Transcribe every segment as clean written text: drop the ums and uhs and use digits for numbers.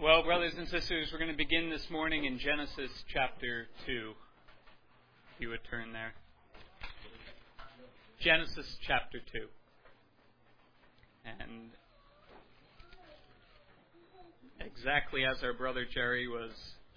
Well, brothers and sisters, we're going to begin this morning in Genesis chapter 2. If you would turn there. Genesis chapter 2. And exactly as our brother Jerry was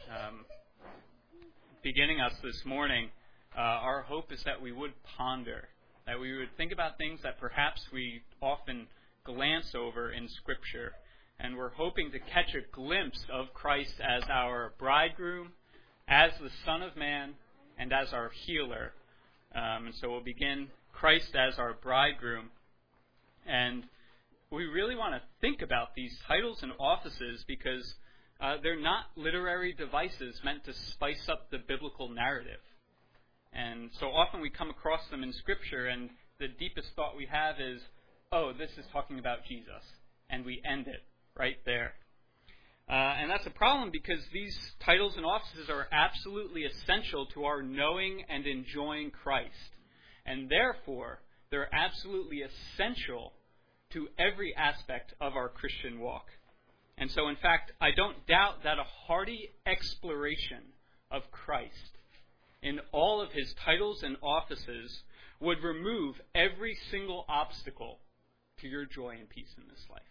beginning us this morning, our hope is that we would ponder, that we would think about things that perhaps we often glance over in Scripture. And we're hoping to catch a glimpse of Christ as our bridegroom, as the Son of Man, and as our healer. And so we'll begin Christ as our bridegroom. And we really want to think about these titles and offices because they're not literary devices meant to spice up the biblical narrative. And so often we come across them in Scripture, and the deepest thought we have is, oh, this is talking about Jesus. And we end it right there. And that's a problem because these titles and offices are absolutely essential to our knowing and enjoying Christ. And therefore, they're absolutely essential to every aspect of our Christian walk. And so, in fact, I don't doubt that a hearty exploration of Christ in all of his titles and offices would remove every single obstacle to your joy and peace in this life.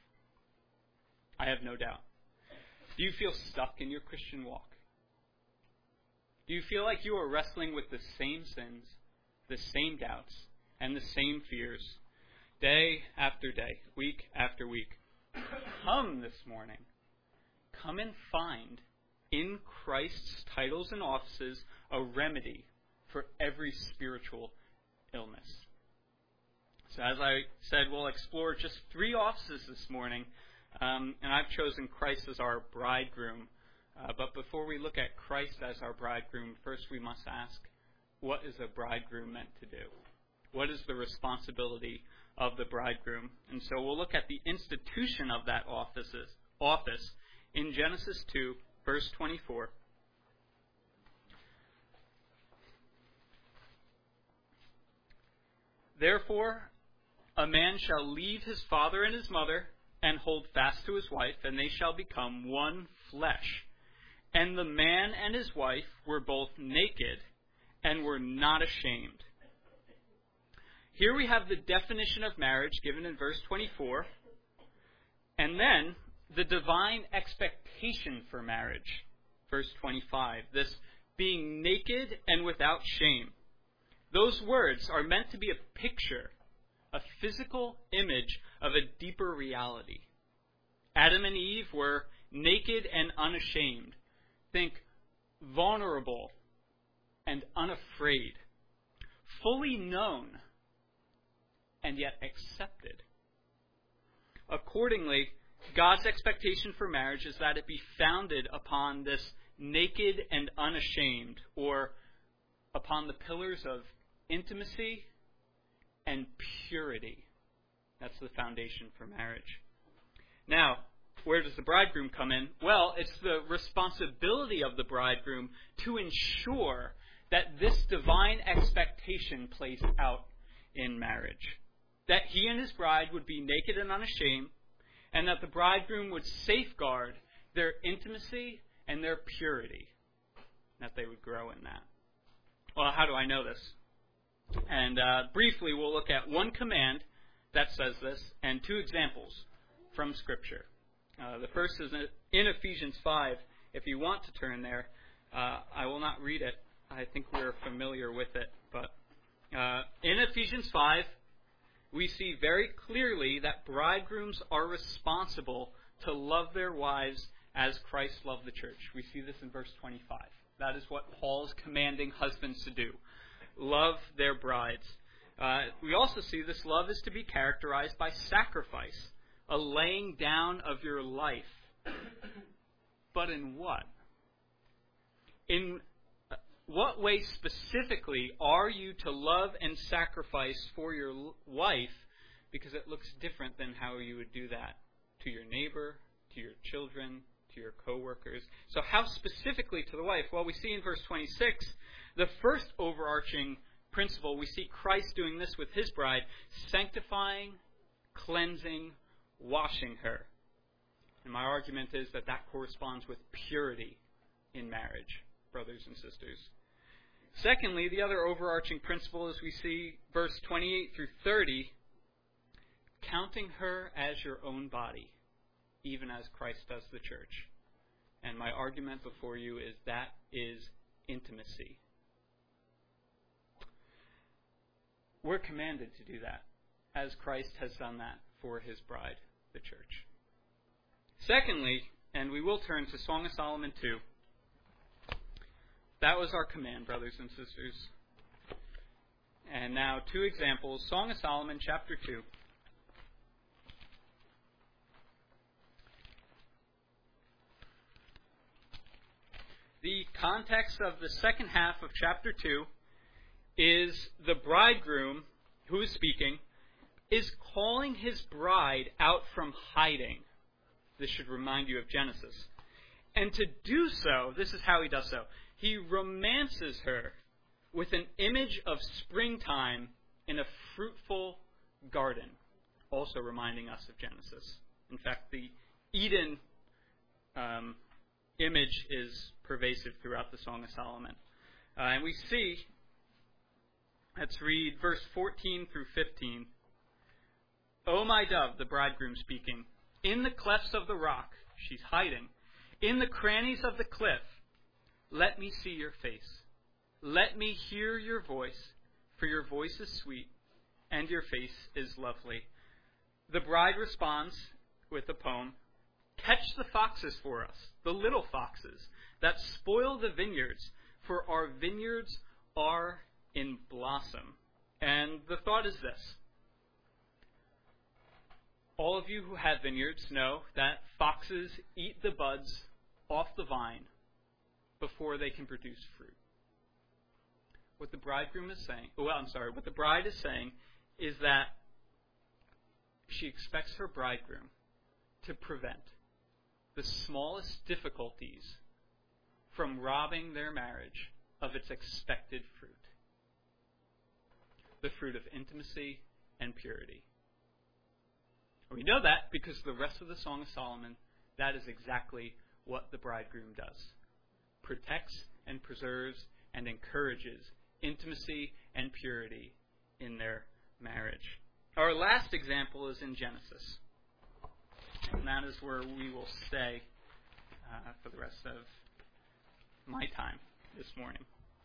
I have no doubt. Do you feel stuck in your Christian walk? Do you feel like you are wrestling with the same sins, the same doubts, and the same fears, day after day, week after week? Come this morning. Come and find in Christ's titles and offices a remedy for every spiritual illness. So as I said, we'll explore just 3 offices this morning. And I've chosen Christ as our bridegroom. But before we look at Christ as our bridegroom, first we must ask, what is a bridegroom meant to do? What is the responsibility of the bridegroom? And so we'll look at the institution of that office in Genesis 2, verse 24. Therefore, a man shall leave his father and his mother, and hold fast to his wife, and they shall become one flesh. And the man and his wife were both naked, and were not ashamed. Here we have the definition of marriage given in verse 24, and then the divine expectation for marriage, verse 25, this being naked and without shame. Those words are meant to be a picture, a physical image of a deeper reality. Adam and Eve were naked and unashamed. Think vulnerable and unafraid. Fully known and yet accepted. Accordingly, God's expectation for marriage is that it be founded upon this naked and unashamed, or upon the pillars of intimacy and purity. That's the foundation for marriage. Now, where does the bridegroom come in? Well, it's the responsibility of the bridegroom to ensure that this divine expectation plays out in marriage. That he and his bride would be naked and unashamed, and that the bridegroom would safeguard their intimacy and their purity. That they would grow in that. Well, how do I know this? And briefly, we'll look at one command that says this, and 2 examples from Scripture. The first is in Ephesians 5. If you want to turn there, I will not read it. I think we're familiar with it. But in Ephesians 5, we see very clearly that bridegrooms are responsible to love their wives as Christ loved the church. We see this in verse 25. That is what Paul's commanding husbands to do. Love their brides. We also see this love is to be characterized by sacrifice, a laying down of your life. But in what? In what way specifically are you to love and sacrifice for your wife? Because it looks different than how you would do that to your neighbor, to your children, to your co-workers. So how specifically to the wife? Well, we see in verse 26, the first overarching principle, we see Christ doing this with his bride, sanctifying, cleansing, washing her. And my argument is that that corresponds with purity in marriage, brothers and sisters. Secondly, the other overarching principle is we see verse 28 through 30, counting her as your own body, even as Christ does the church. And my argument before you is that is intimacy. We're commanded to do that, as Christ has done that for his bride, the church. Secondly, and we will turn to Song of Solomon 2. That was our command, brothers and sisters. And now 2 examples. Song of Solomon, chapter 2. The context of the second half of chapter 2 is the bridegroom, who is speaking, is calling his bride out from hiding. This should remind you of Genesis. And to do so, this is how he does so. He romances her with an image of springtime in a fruitful garden, also reminding us of Genesis. In fact, the Eden image is pervasive throughout the Song of Solomon. And we see, let's read verse 14 through 15. O my dove, the bridegroom speaking, in the clefts of the rock, she's hiding, in the crannies of the cliff, let me see your face. Let me hear your voice, for your voice is sweet, and your face is lovely. The bride responds with a poem, catch the foxes for us, the little foxes, that spoil the vineyards, for our vineyards are in blossom. And the thought is this. All of you who have vineyards know that foxes eat the buds off the vine before they can produce fruit. What the bridegroom is saying, what the bride is saying is that she expects her bridegroom to prevent the smallest difficulties from robbing their marriage of its expected fruit. The fruit of intimacy and purity. We know that because the rest of the Song of Solomon, that is exactly what the bridegroom does. Protects and preserves and encourages intimacy and purity in their marriage. Our last example is in Genesis. And that is where we will stay for the rest of my time this morning.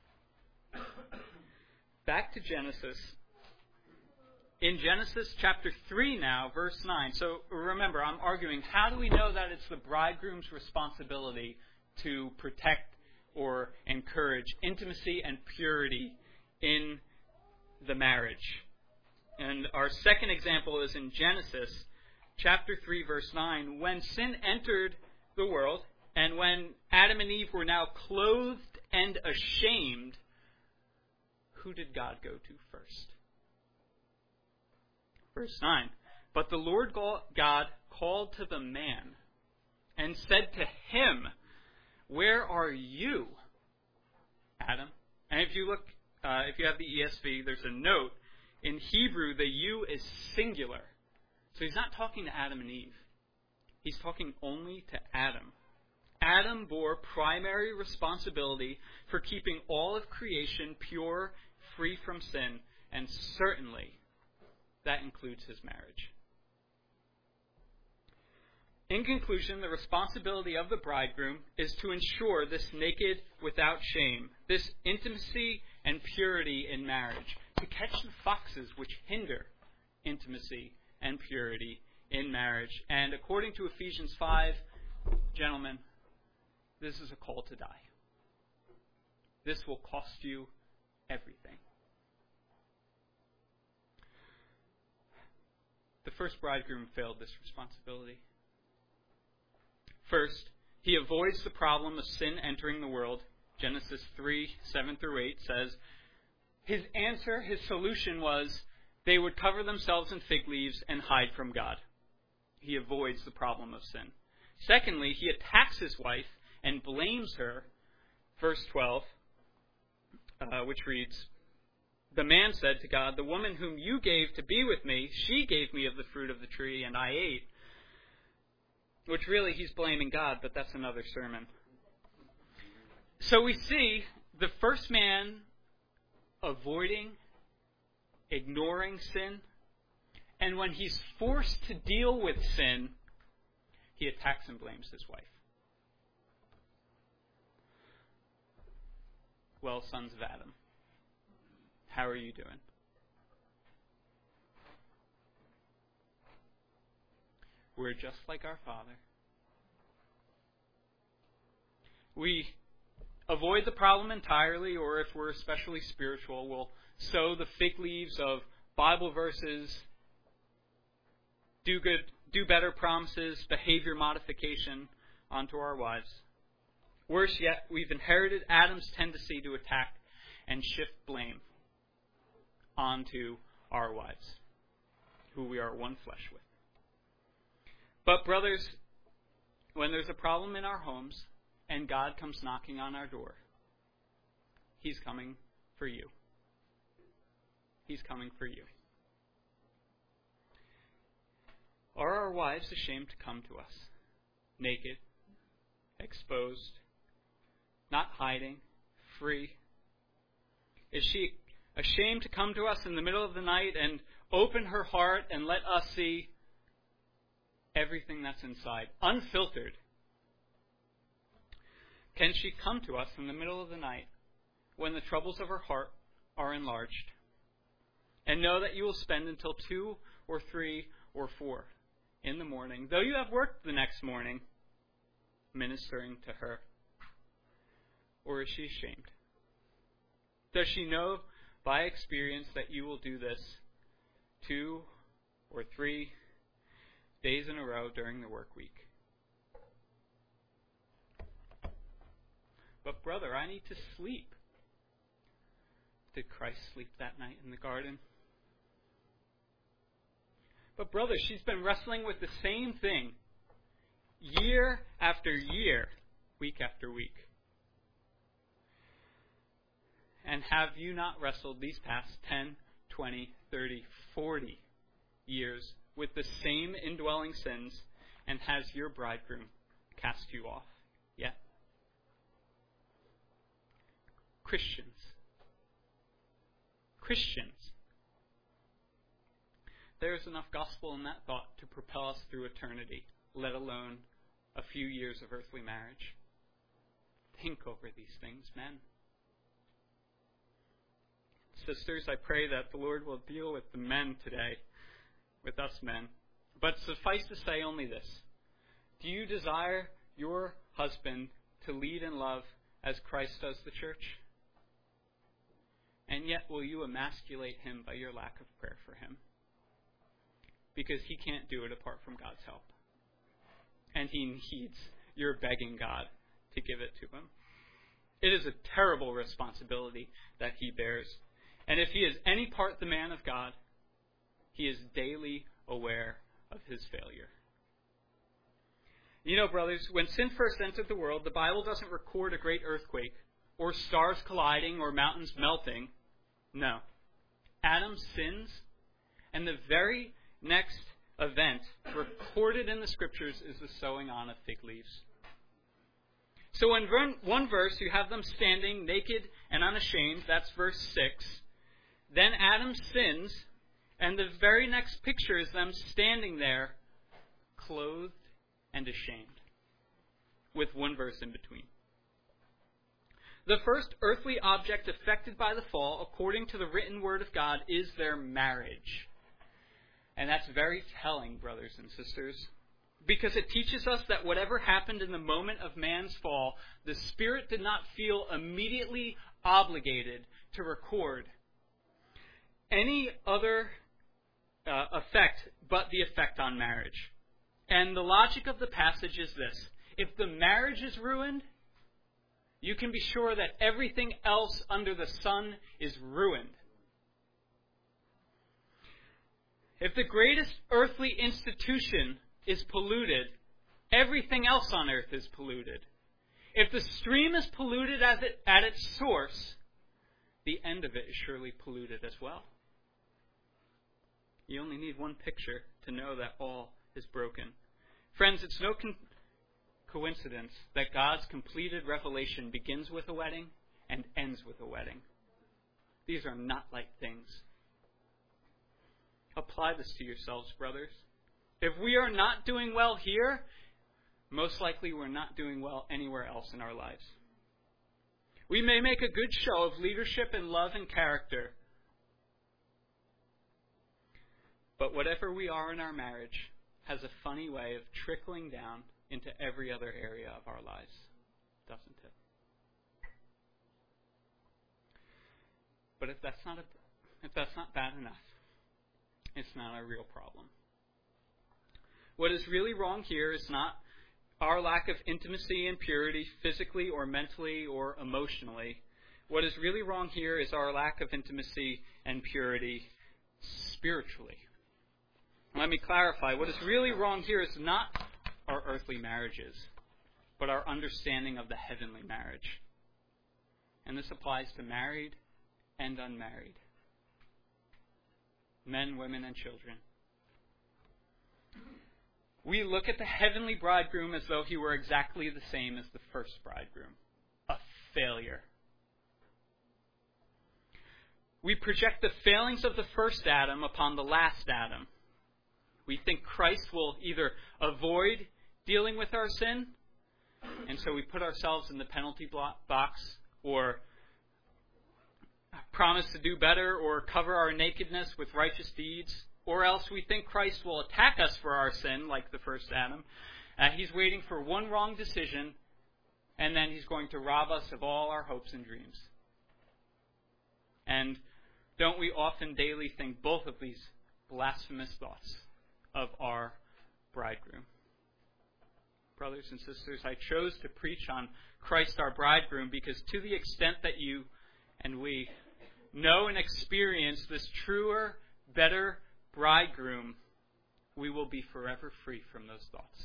Back to Genesis. In Genesis chapter 3 now, verse 9. So remember, I'm arguing, how do we know that it's the bridegroom's responsibility to protect or encourage intimacy and purity in the marriage? And our second example is in Genesis chapter 3, verse 9. When sin entered the world, and when Adam and Eve were now clothed and ashamed, who did God go to first? Verse 9, but the Lord God called to the man and said to him, where are you, Adam? And if you look, if you have the ESV, there's a note. In Hebrew, the you is singular. So he's not talking to Adam and Eve. He's talking only to Adam. Adam bore primary responsibility for keeping all of creation pure, free from sin, and certainly that includes his marriage. In conclusion, the responsibility of the bridegroom is to ensure this naked without shame, this intimacy and purity in marriage, to catch the foxes which hinder intimacy and purity in marriage. And according to Ephesians 5, gentlemen, this is a call to die. This will cost you everything. The first bridegroom failed this responsibility. First, he avoids the problem of sin entering the world. Genesis 3, 7 through 8 says, his answer, his solution was, they would cover themselves in fig leaves and hide from God. He avoids the problem of sin. Secondly, he attacks his wife and blames her. Verse 12, which reads, the man said to God, the woman whom you gave to be with me, she gave me of the fruit of the tree, and I ate. which really he's blaming God, but that's another sermon. So we see the first man avoiding, ignoring sin, and when he's forced to deal with sin, he attacks and blames his wife. Well, sons of Adam, how are you doing? We're just like our Father. We avoid the problem entirely, or if we're especially spiritual, we'll sow the fig leaves of Bible verses, do good, do better promises, behavior modification onto our wives. Worse yet, we've inherited Adam's tendency to attack and shift blame onto our wives, who we are one flesh with. But brothers, when there's a problem in our homes and God comes knocking on our door, He's coming for you. He's coming for you. Are our wives ashamed to come to us? Naked, exposed, not hiding, free? Is she ashamed to come to us in the middle of the night and open her heart and let us see everything that's inside, unfiltered? Can she come to us in the middle of the night when the troubles of her heart are enlarged and know that you will spend until 2 or 3 or 4 in the morning, though you have worked the next morning, ministering to her? Or is she ashamed? Does she know by experience that you will do this 2 or 3 days in a row during the work week? But brother, I need to sleep. Did Christ sleep that night in the garden? But brother, she's been wrestling with the same thing year after year, week after week. And have you not wrestled these past 10, 20, 30, 40 years with the same indwelling sins, and has your bridegroom cast you off yet? Christians. There is enough gospel in that thought to propel us through eternity, let alone a few years of earthly marriage. Think over these things, men. Sisters, I pray that the Lord will deal with the men today, with us men. But suffice to say only this: do you desire your husband to lead in love as Christ does the church? And yet will you emasculate him by your lack of prayer for him? Because he can't do it apart from God's help. And he needs your begging God to give it to him. It is a terrible responsibility that he bears. And if he is any part the man of God, he is daily aware of his failure. You know, brothers, when sin first entered the world, the Bible doesn't record a great earthquake, or stars colliding, or mountains melting. No. Adam sins, and the very next event recorded in the Scriptures is the sewing on of fig leaves. So in one verse, you have them standing naked and unashamed. That's verse 6. Then Adam sins, and the very next picture is them standing there, clothed and ashamed, with one verse in between. The first earthly object affected by the fall, according to the written word of God, is their marriage. And that's very telling, brothers and sisters, because it teaches us that whatever happened in the moment of man's fall, the Spirit did not feel immediately obligated to record any other effect but the effect on marriage. And the logic of the passage is this: if the marriage is ruined, you can be sure that everything else under the sun is ruined. If the greatest earthly institution is polluted, everything else on earth is polluted. If the stream is polluted at its source, the end of it is surely polluted as well. You only need one picture to know that all is broken. Friends, it's no coincidence that God's completed revelation begins with a wedding and ends with a wedding. These are not light things. Apply this to yourselves, brothers. If we are not doing well here, most likely we're not doing well anywhere else in our lives. We may make a good show of leadership and love and character, but whatever we are in our marriage has a funny way of trickling down into every other area of our lives, doesn't it? But if that's not bad enough, it's not a real problem. What is really wrong here is not our lack of intimacy and purity physically or mentally or emotionally. What is really wrong here is our lack of intimacy and purity spiritually. Let me clarify. What is really wrong here is not our earthly marriages, but our understanding of the heavenly marriage. And this applies to married and unmarried, men, women, and children. We look at the heavenly bridegroom as though he were exactly the same as the first bridegroom, a failure. We project the failings of the first Adam upon the last Adam. We think Christ will either avoid dealing with our sin, and so we put ourselves in the penalty box, or promise to do better, or cover our nakedness with righteous deeds. Or else we think Christ will attack us for our sin, like the first Adam. He's waiting for one wrong decision, and then he's going to rob us of all our hopes and dreams. And don't we often daily think both of these blasphemous thoughts of our bridegroom? Brothers and sisters, I chose to preach on Christ our bridegroom because to the extent that you and we know and experience this truer, better bridegroom, we will be forever free from those thoughts.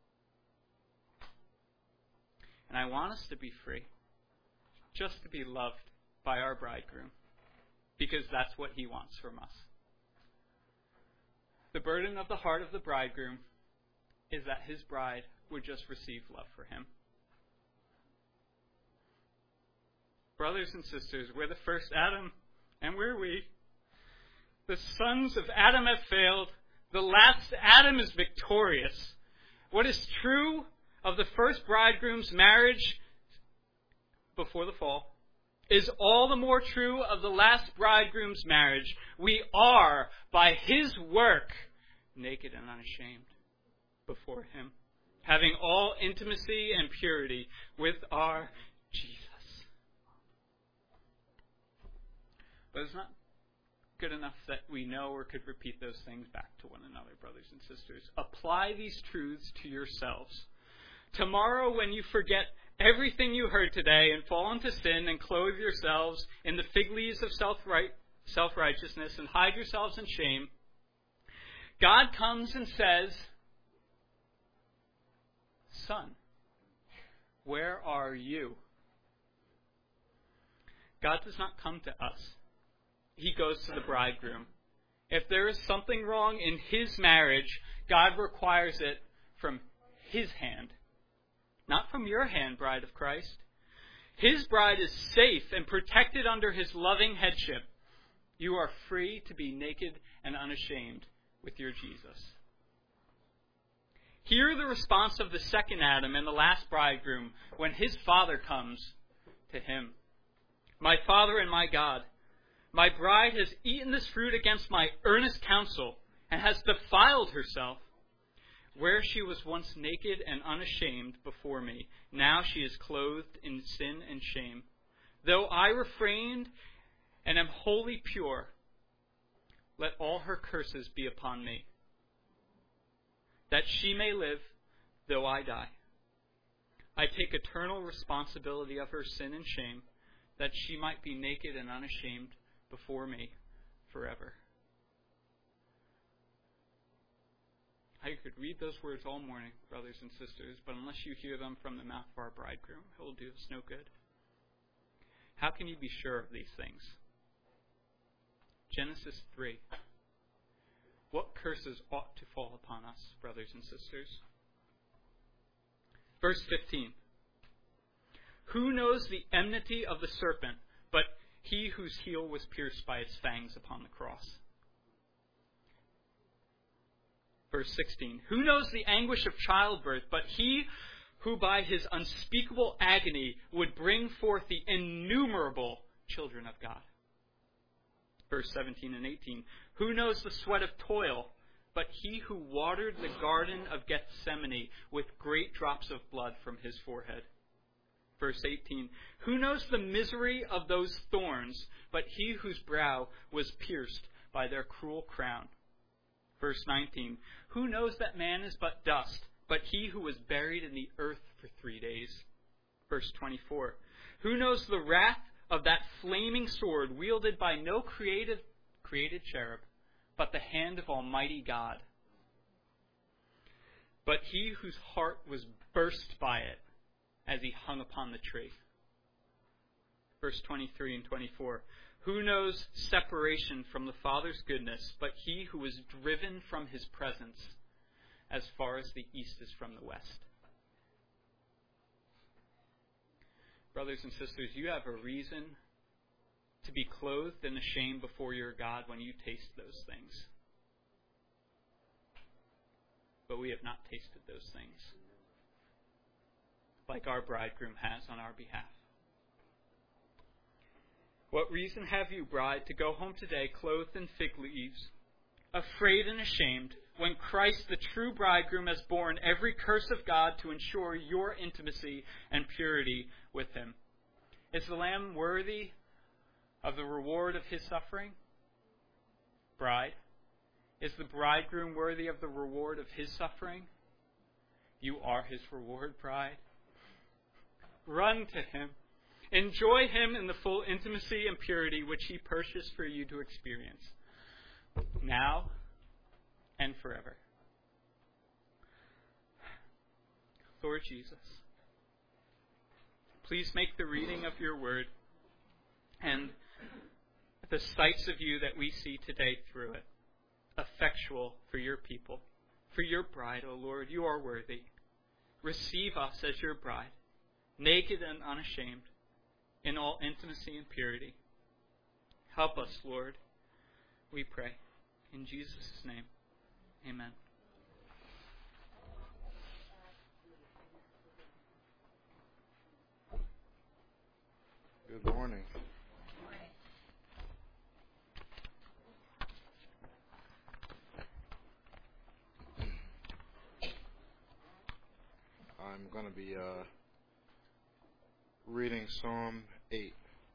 And I want us to be free, just to be loved by our bridegroom, because that's what he wants from us. The burden of the heart of the bridegroom is that his bride would just receive love for him. Brothers and sisters, we're the first Adam, and we're we. The sons of Adam have failed. The last Adam is victorious. What is true of the first bridegroom's marriage before the fall is all the more true of the last bridegroom's marriage. We are, by his work, naked and unashamed before him, having all intimacy and purity with our Jesus. But it's not good enough that we know or could repeat those things back to one another, brothers and sisters. Apply these truths to yourselves. Tomorrow, when you forget everything you heard today and fall into sin and clothe yourselves in the fig leaves of self-righteousness and hide yourselves in shame, God comes and says, "Son, where are you?" God does not come to us. He goes to the bridegroom. If there is something wrong in his marriage, God requires it from his hand. Not from your hand, bride of Christ. His bride is safe and protected under his loving headship. You are free to be naked and unashamed with your Jesus. Hear the response of the second Adam and the last bridegroom when his father comes to him. "My Father and my God, my bride has eaten this fruit against my earnest counsel and has defiled herself. Where she was once naked and unashamed before me, now she is clothed in sin and shame. Though I refrained and am wholly pure, let all her curses be upon me, that she may live, though I die. I take eternal responsibility of her sin and shame, that she might be naked and unashamed before me forever." I could read those words all morning, brothers and sisters, but unless you hear them from the mouth of our bridegroom, it will do us no good. How can you be sure of these things? Genesis 3. What curses ought to fall upon us, brothers and sisters? Verse 15. Who knows the enmity of the serpent, but he whose heel was pierced by its fangs upon the cross? Verse 16. Who knows the anguish of childbirth, but he who by his unspeakable agony would bring forth the innumerable children of God? Verse 17 and 18. Who knows the sweat of toil, but he who watered the garden of Gethsemane with great drops of blood from his forehead? Verse 18. Who knows the misery of those thorns, but he whose brow was pierced by their cruel crown? Verse 19. Who knows that man is but dust, but he who was buried in the earth for 3 days? Verse 24. Who knows the wrath of that flaming sword wielded by no created cherub, but the hand of Almighty God? But he whose heart was burst by it as he hung upon the tree. Verse 23 and 24. Who knows separation from the Father's goodness, but he who was driven from his presence as far as the east is from the west? Brothers and sisters, you have a reason to be clothed and ashamed before your God when you taste those things. But we have not tasted those things, like our bridegroom has on our behalf. What reason have you, bride, to go home today clothed in fig leaves, afraid and ashamed, when Christ, the true bridegroom, has borne every curse of God to ensure your intimacy and purity with him? Is the Lamb worthy of the reward of his suffering? Bride, is the bridegroom worthy of the reward of his suffering? You are his reward, bride. Run to him. Enjoy him in the full intimacy and purity which he purchased for you to experience, now and forever. Lord Jesus, please make the reading of your word and the sights of you that we see today through it effectual for your people, for your bride, O Lord. You are worthy. Receive us as your bride, naked and unashamed, in all intimacy and purity. Help us, Lord, we pray. In Jesus' name, amen. Good morning. I'm going to be reading Psalm 8.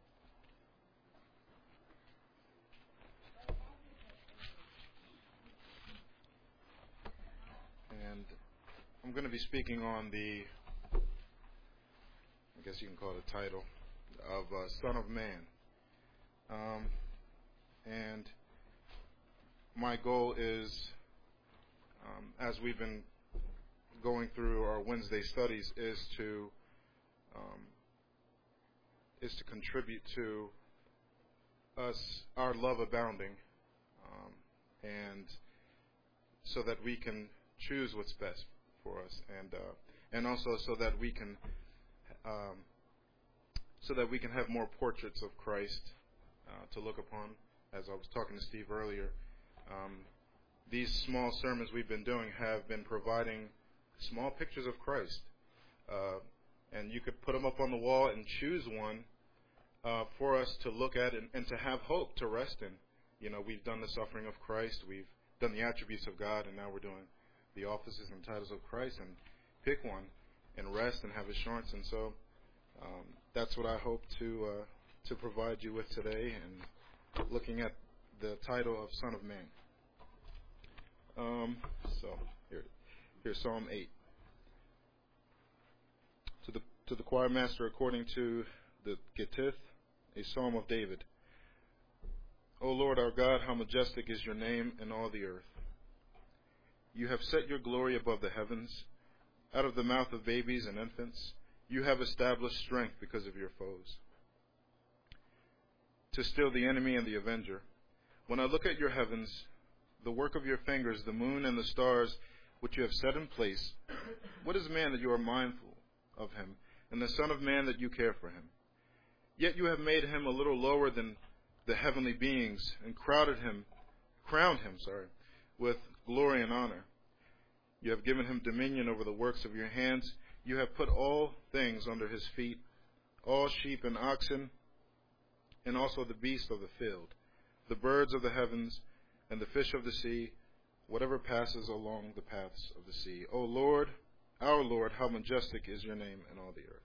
And I'm going to be speaking on the, I guess you can call it a title, of Son of Man. And my goal is, as we've been going through our Wednesday studies, is to contribute to us, our love abounding, and so that we can choose what's best for us, and also so that we can have more portraits of Christ to look upon. As I was talking to Steve earlier, these small sermons we've been doing have been providing small pictures of Christ, and you could put them up on the wall and choose one for us to look at and to have hope to rest in. You know, we've done the suffering of Christ, we've done the attributes of God, and now we're doing the offices and titles of Christ, and pick one and rest and have assurance. And so that's what I hope to provide you with today, and looking at the title of Son of Man. So here's Psalm 8. To the choir master, according to the Gittith, a psalm of David. O Lord our God, how majestic is your name in all the earth. You have set your glory above the heavens. Out of the mouth of babies and infants, you have established strength because of your foes, to still the enemy and the avenger. When I look at your heavens, the work of your fingers, the moon and the stars, which you have set in place, what is man that you are mindful of him, and the Son of Man that you care for him. Yet you have made him a little lower than the heavenly beings, and crowned him, with glory and honor. You have given him dominion over the works of your hands. You have put all things under his feet, all sheep and oxen, and also the beasts of the field, the birds of the heavens, and the fish of the sea, whatever passes along the paths of the sea. O Lord, our Lord, how majestic is your name in all the earth.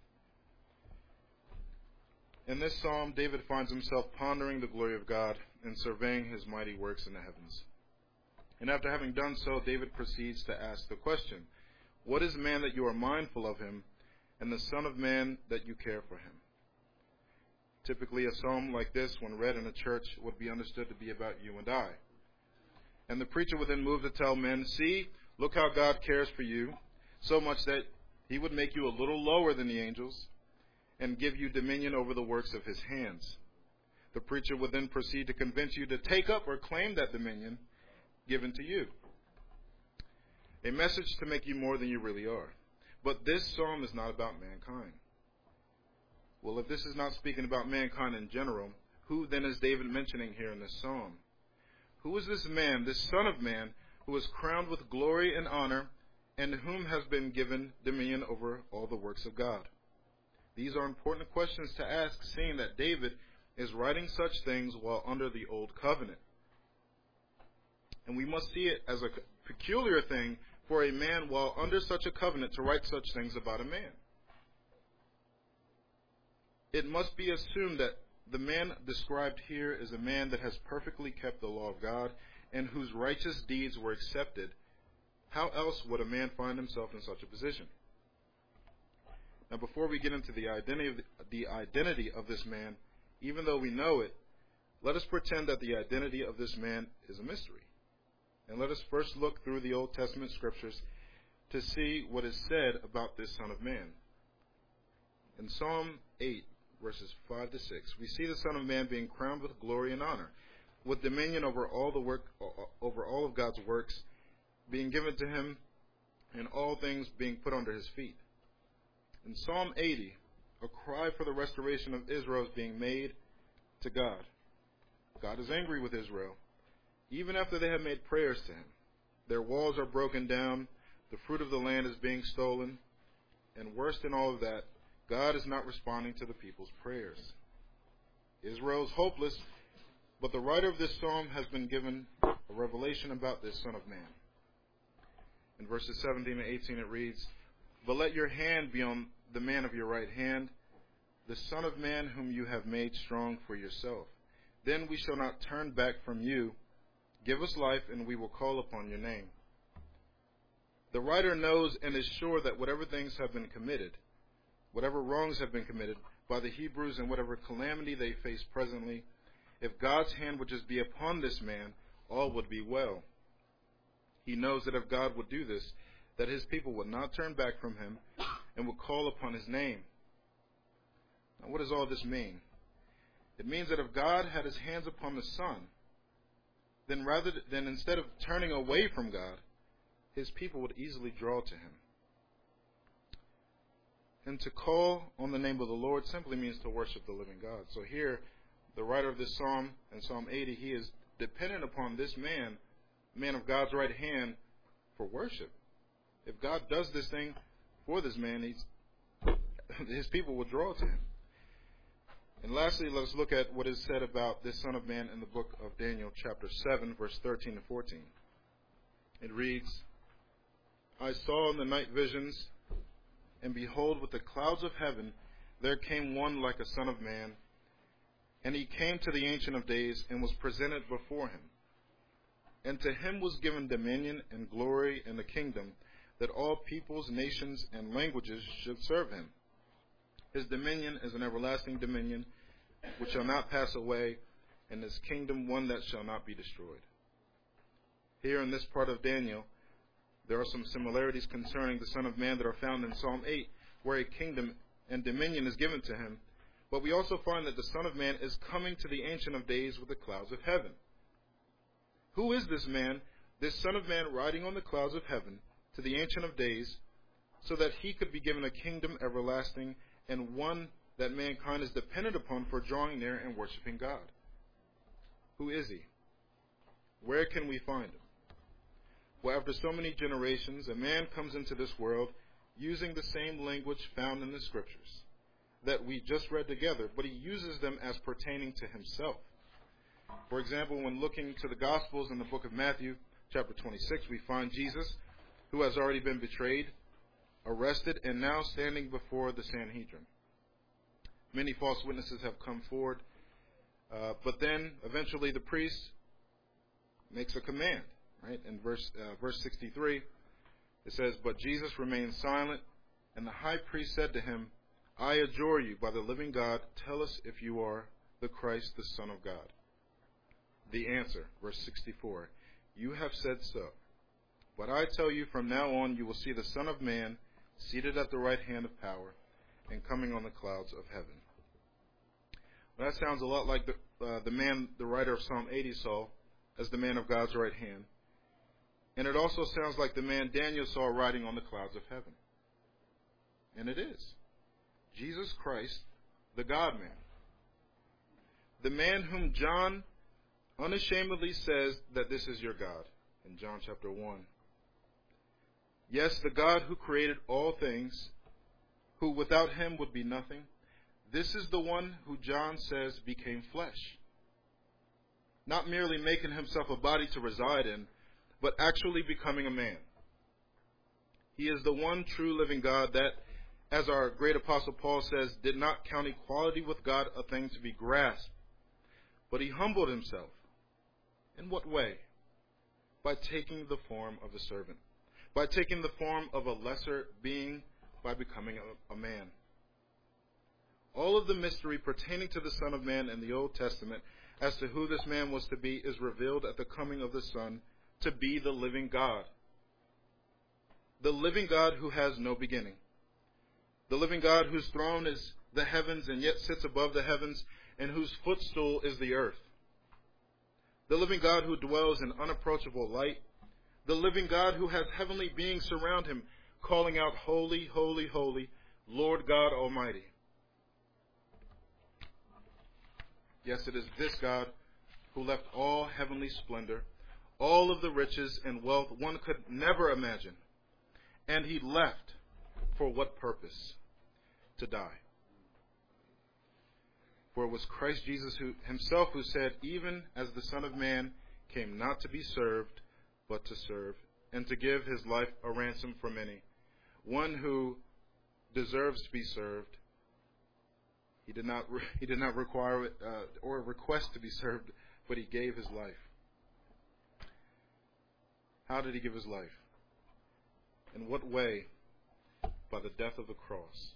In this psalm, David finds himself pondering the glory of God and surveying his mighty works in the heavens. And after having done so, David proceeds to ask the question, what is man that you are mindful of him, and the Son of Man that you care for him? Typically, a psalm like this, when read in a church, would be understood to be about you and I. And the preacher would then move to tell men, see, look how God cares for you, so much that he would make you a little lower than the angels and give you dominion over the works of his hands. The preacher would then proceed to convince you to take up or claim that dominion given to you. A message to make you more than you really are. But this psalm is not about mankind. Well, if this is not speaking about mankind in general, who then is David mentioning here in this psalm? Who is this man, this Son of Man, who is crowned with glory and honor, and to whom has been given dominion over all the works of God? These are important questions to ask, seeing that David is writing such things while under the old covenant. And we must see it as a peculiar thing for a man while under such a covenant to write such things about a man. It must be assumed that the man described here is a man that has perfectly kept the law of God and whose righteous deeds were accepted. How else would a man find himself in such a position? Now, before we get into the identity of this man, even though we know it, let us pretend that the identity of this man is a mystery. And let us first look through the Old Testament scriptures to see what is said about this Son of Man. In Psalm 8, verses 5 to 6, we see the Son of Man being crowned with glory and honor, with dominion over all of God's works being given to him, and all things being put under his feet. In Psalm 80, a cry for the restoration of Israel is being made to God. God is angry with Israel, even after they have made prayers to him. Their walls are broken down, the fruit of the land is being stolen, and worse than all of that, God is not responding to the people's prayers. Israel is hopeless, but the writer of this psalm has been given a revelation about this Son of Man. In verses 17 and 18 it reads, but let your hand be on the man of your right hand, the Son of Man whom you have made strong for yourself. Then we shall not turn back from you. Give us life, and we will call upon your name. The writer knows and is sure that whatever things have been committed, whatever wrongs have been committed by the Hebrews and whatever calamity they face presently, if God's hand would just be upon this man, all would be well. He knows that if God would do this, that his people would not turn back from him and would call upon his name. Now, what does all this mean? It means that if God had his hands upon the Son, then instead of turning away from God, his people would easily draw to him. And to call on the name of the Lord simply means to worship the living God. So here, the writer of this psalm, in Psalm 80, he is dependent upon this man of God's right hand, for worship. If God does this thing for this man, his people will draw to him. And lastly, let us look at what is said about this Son of Man in the book of Daniel, chapter 7, verse 13 to 14. It reads, I saw in the night visions, and behold, with the clouds of heaven, there came one like a Son of Man, and he came to the Ancient of Days and was presented before him. And to him was given dominion and glory and the kingdom, that all peoples, nations, and languages should serve him. His dominion is an everlasting dominion, which shall not pass away, and his kingdom one that shall not be destroyed. Here in this part of Daniel, there are some similarities concerning the Son of Man that are found in Psalm 8, where a kingdom and dominion is given to him. But we also find that the Son of Man is coming to the Ancient of Days with the clouds of heaven. Who is this man, this Son of Man riding on the clouds of heaven to the Ancient of Days, so that he could be given a kingdom everlasting and one that mankind is dependent upon for drawing near and worshiping God. Who is he? Where can we find him? Well, after so many generations, a man comes into this world using the same language found in the Scriptures that we just read together, but he uses them as pertaining to himself. For example, when looking to the Gospels in the book of Matthew, chapter 26, we find Jesus, who has already been betrayed, arrested, and now standing before the Sanhedrin. Many false witnesses have come forward, but then eventually the priest makes a command. Right? In verse 63, it says, "But Jesus remained silent, and the high priest said to him, 'I adjure you by the living God, tell us if you are the Christ, the Son of God.' The answer, verse 64, 'You have said so. But I tell you, from now on you will see the Son of Man seated at the right hand of power and coming on the clouds of heaven.'" Well, that sounds a lot like the man the writer of Psalm 80 saw as the man of God's right hand. And it also sounds like the man Daniel saw riding on the clouds of heaven. And it is. Jesus Christ, the God-man. The man whom John unashamedly says that this is your God in John chapter 1. Yes, the God who created all things, who without him would be nothing. This is the one who John says became flesh. Not merely making himself a body to reside in, but actually becoming a man. He is the one true living God that, as our great apostle Paul says, did not count equality with God a thing to be grasped, but he humbled himself. In what way? By taking the form of a servant, by taking the form of a lesser being, by becoming a man. All of the mystery pertaining to the Son of Man in the Old Testament as to who this man was to be is revealed at the coming of the Son, to be the living God. The living God who has no beginning. The living God whose throne is the heavens and yet sits above the heavens, and whose footstool is the earth. The living God who dwells in unapproachable light. The living God who has heavenly beings surround him, calling out, "Holy, holy, holy, Lord God Almighty." Yes, it is this God who left all heavenly splendor, all of the riches and wealth one could never imagine. And he left for what purpose? To die. For it was Christ Jesus himself who said, "Even as the Son of Man came not to be served, but to serve, and to give his life a ransom for many." One who deserves to be served. He did not require it or request to be served, but he gave his life. How did he give his life? In what way? By the death of the cross.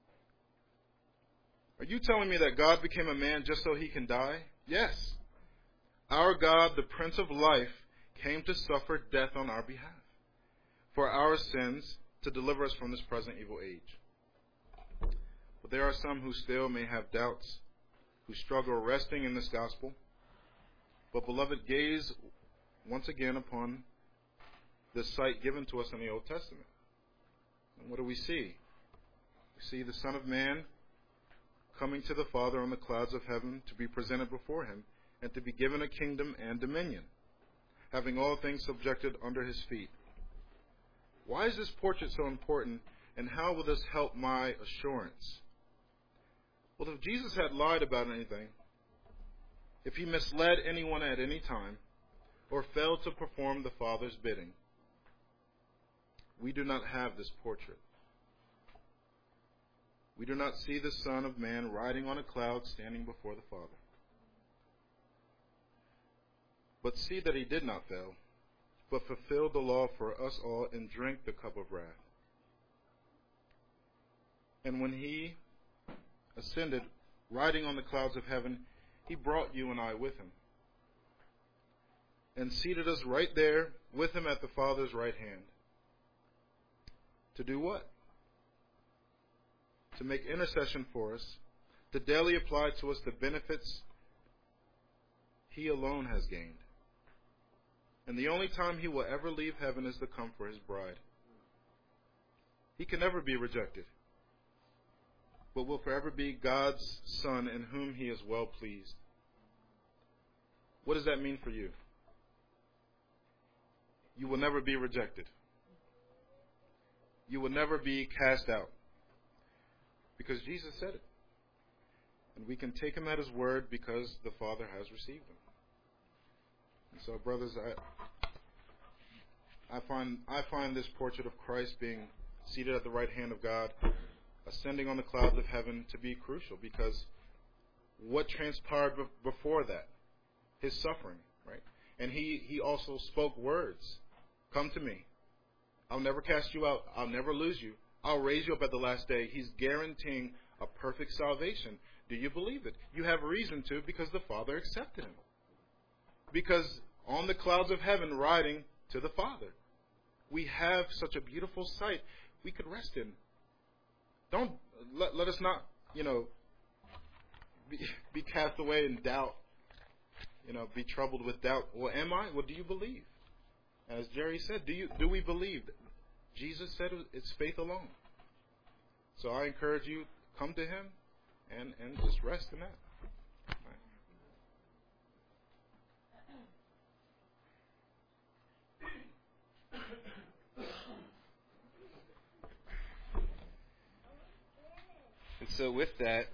Are you telling me that God became a man just so he can die? Yes. Our God, the Prince of Life, came to suffer death on our behalf for our sins, to deliver us from this present evil age. But there are some who still may have doubts, who struggle resting in this gospel. But beloved, gaze once again upon the sight given to us in the Old Testament. And what do we see? We see the Son of Man coming to the Father on the clouds of heaven to be presented before him and to be given a kingdom and dominion, having all things subjected under his feet. Why is this portrait so important, and how will this help my assurance? Well, if Jesus had lied about anything, if he misled anyone at any time, or failed to perform the Father's bidding, we do not have this portrait. We do not see the Son of Man riding on a cloud standing before the Father. But see that he did not fail, but fulfilled the law for us all and drank the cup of wrath. And when he ascended, riding on the clouds of heaven, he brought you and I with him, and seated us right there with him at the Father's right hand. To do what? To make intercession for us, to daily apply to us the benefits he alone has gained. And the only time he will ever leave heaven is to come for his bride. He can never be rejected, but will forever be God's Son in whom He is well pleased. What does that mean for you? You will never be rejected. You will never be cast out, because Jesus said it. And we can take Him at His word because the Father has received Him. And so, brothers, I find this portrait of Christ being seated at the right hand of God, ascending on the clouds of heaven, to be crucial, because what transpired before that? His suffering, right? And he also spoke words. Come to me. I'll never cast you out. I'll never lose you. I'll raise you up at the last day. He's guaranteeing a perfect salvation. Do you believe it? You have reason to, because the Father accepted him. Because on the clouds of heaven, riding to the Father, we have such a beautiful sight we could rest in. Don't let us not, be cast away in doubt. Be troubled with doubt. Well, am I? Well, do you believe? As Jerry said, do we believe? Jesus said it's faith alone. So I encourage you, come to Him and just rest in that. And so with that,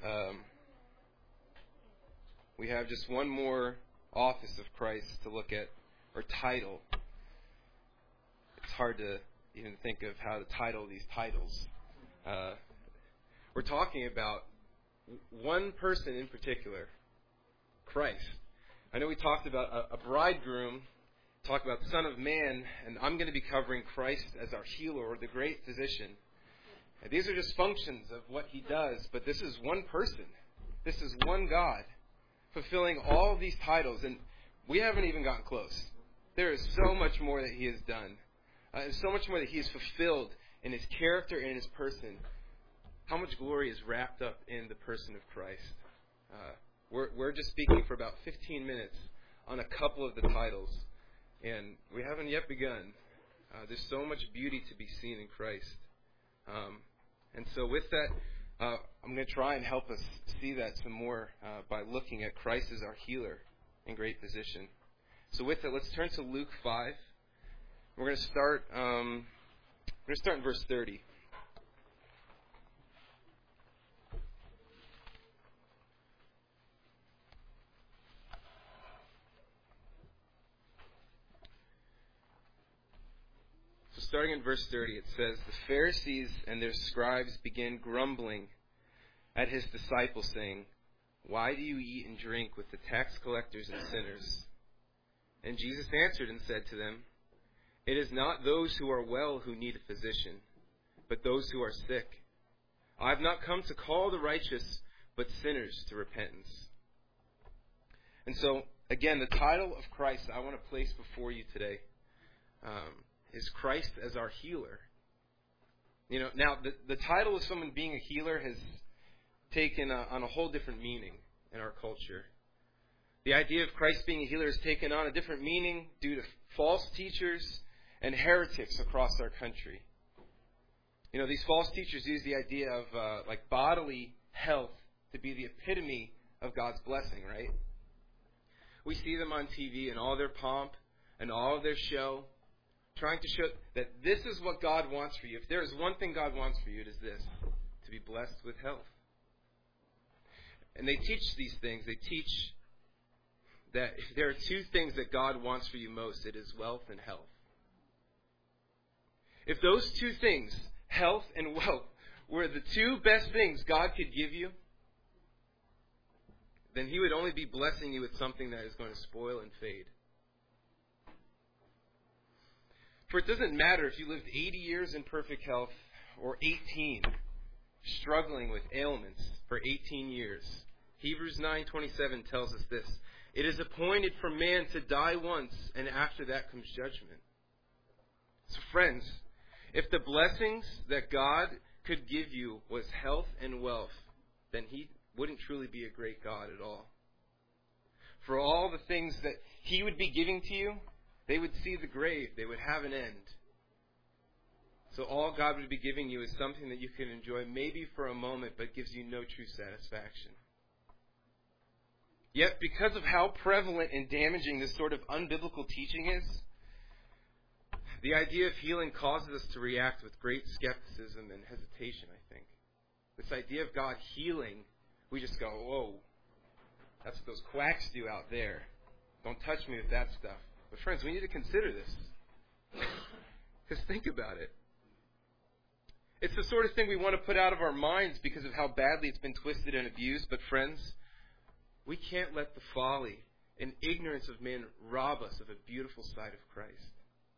we have just one more office of Christ to look at, or title. It's hard to even think of how to title these titles. We're talking about one person in particular, Christ. I know we talked about a bridegroom, talked about the Son of Man, and I'm going to be covering Christ as our healer, or the great physician. And these are just functions of what He does, but this is one person. This is one God, fulfilling all of these titles, and we haven't even gotten close. There is so much more that He has done. There's so much more that He has fulfilled in His character and in His person. How much glory is wrapped up in the person of Christ. We're just speaking for about 15 minutes on a couple of the titles, and we haven't yet begun. There's so much beauty to be seen in Christ. And so with that, I'm going to try and help us see that some more by looking at Christ as our healer and great physician. So with that, let's turn to Luke 5. We're going to start. In verse 30. So starting in verse 30, it says, "The Pharisees and their scribes began grumbling at His disciples, saying, 'Why do you eat and drink with the tax collectors and sinners?' And Jesus answered and said to them, 'It is not those who are well who need a physician, but those who are sick. I have not come to call the righteous, but sinners to repentance.'" And so, again, the title of Christ I want to place before you today is Christ as our healer. Now the title of someone being a healer has taken on a whole different meaning in our culture. The idea of Christ being a healer has taken on a different meaning due to false teachers and heretics across our country. These false teachers use the idea of bodily health to be the epitome of God's blessing, right? We see them on TV in all their pomp and all their show, trying to show that this is what God wants for you. If there is one thing God wants for you, it is this: to be blessed with health. And they teach these things. They teach that if there are two things that God wants for you most, it is wealth and health. If those two things, health and wealth, were the two best things God could give you, then He would only be blessing you with something that is going to spoil and fade. For it doesn't matter if you lived 80 years in perfect health or 18, struggling with ailments for 18 years. Hebrews 9:27 tells us this: "It is appointed for man to die once, and after that comes judgment." So friends, if the blessings that God could give you was health and wealth, then He wouldn't truly be a great God at all. For all the things that He would be giving to you, they would see the grave. They would have an end. So all God would be giving you is something that you can enjoy maybe for a moment, but gives you no true satisfaction. Yet, because of how prevalent and damaging this sort of unbiblical teaching is, the idea of healing causes us to react with great skepticism and hesitation, I think. This idea of God healing, we just go, whoa, that's what those quacks do out there. Don't touch me with that stuff. But friends, we need to consider this. Because think about it. It's the sort of thing we want to put out of our minds because of how badly it's been twisted and abused. But friends, we can't let the folly and ignorance of man rob us of a beautiful side of Christ.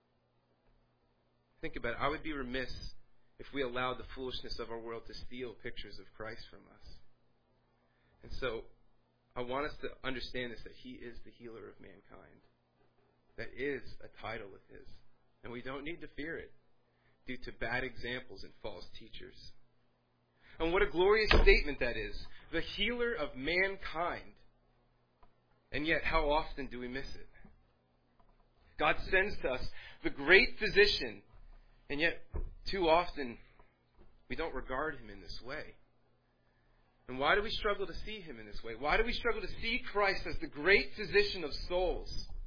Think about it. I would be remiss if we allowed the foolishness of our world to steal pictures of Christ from us. And so, I want us to understand this, that He is the healer of mankind. That is a title of His. And we don't need to fear it due to bad examples and false teachers. And what a glorious statement that is. The healer of mankind. And yet, how often do we miss it? God sends to us the great physician, and yet, too often, we don't regard Him in this way. And why do we struggle to see Him in this way? Why do we struggle to see Christ as the great physician of souls?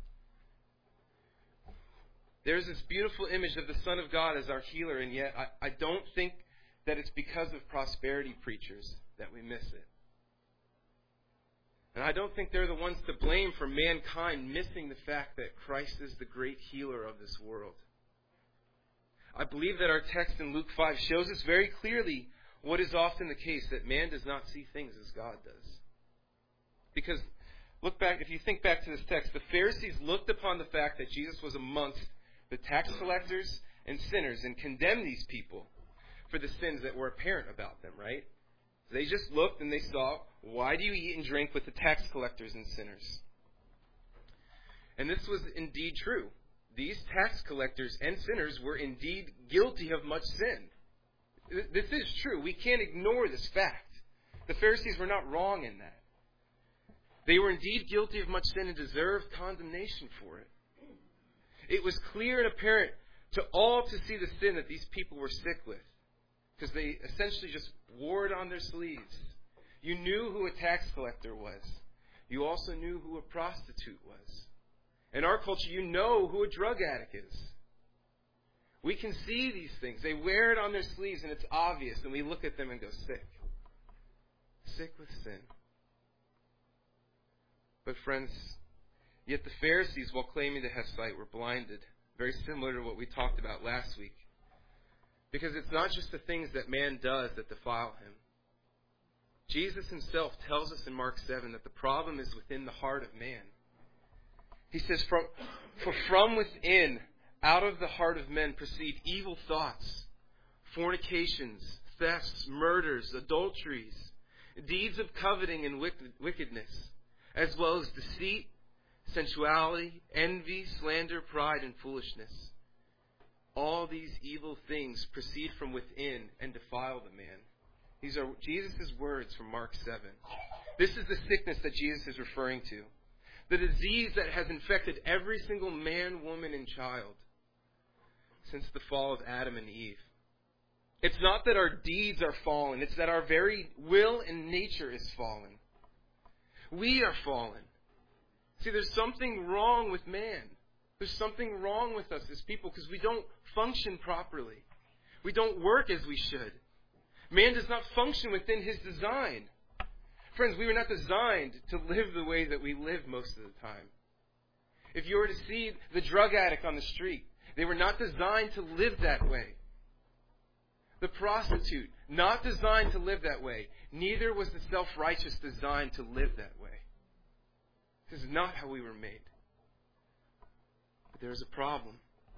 There's this beautiful image of the Son of God as our healer, and yet I don't think that it's because of prosperity preachers that we miss it. And I don't think they're the ones to blame for mankind missing the fact that Christ is the great healer of this world. I believe that our text in Luke 5 shows us very clearly what is often the case, that man does not see things as God does. Because, look back, if you think back to this text, the Pharisees looked upon the fact that Jesus was amongst the tax collectors and sinners and condemned these people for the sins that were apparent about them, right? They just looked and they saw, why do you eat and drink with the tax collectors and sinners? And this was indeed true. These tax collectors and sinners were indeed guilty of much sin. This is true. We can't ignore this fact. The Pharisees were not wrong in that. They were indeed guilty of much sin and deserved condemnation for it. It was clear and apparent to all to see the sin that these people were sick with, because they essentially just wore it on their sleeves. You knew who a tax collector was. You also knew who a prostitute was. In our culture, you know who a drug addict is. We can see these things. They wear it on their sleeves and it's obvious, and we look at them and go, sick. Sick with sin. But friends, yet the Pharisees, while claiming to have sight, were blinded. Very similar to what we talked about last week. Because it's not just the things that man does that defile him. Jesus Himself tells us in Mark 7 that the problem is within the heart of man. He says, for from within, out of the heart of men proceed evil thoughts, fornications, thefts, murders, adulteries, deeds of coveting and wickedness, as well as deceit, sensuality, envy, slander, pride, and foolishness. All these evil things proceed from within and defile the man. These are Jesus' words from Mark 7. This is the sickness that Jesus is referring to. The disease that has infected every single man, woman, and child since the fall of Adam and Eve. It's not that our deeds are fallen. It's that our very will and nature is fallen. We are fallen. See, there's something wrong with man. There's something wrong with us as people because we don't function properly. We don't work as we should. Man does not function within his design. Friends, we were not designed to live the way that we live most of the time. If you were to see the drug addict on the street, they were not designed to live that way. The prostitute, not designed to live that way. Neither was the self-righteous designed to live that way. This is not how we were made. But there is a problem.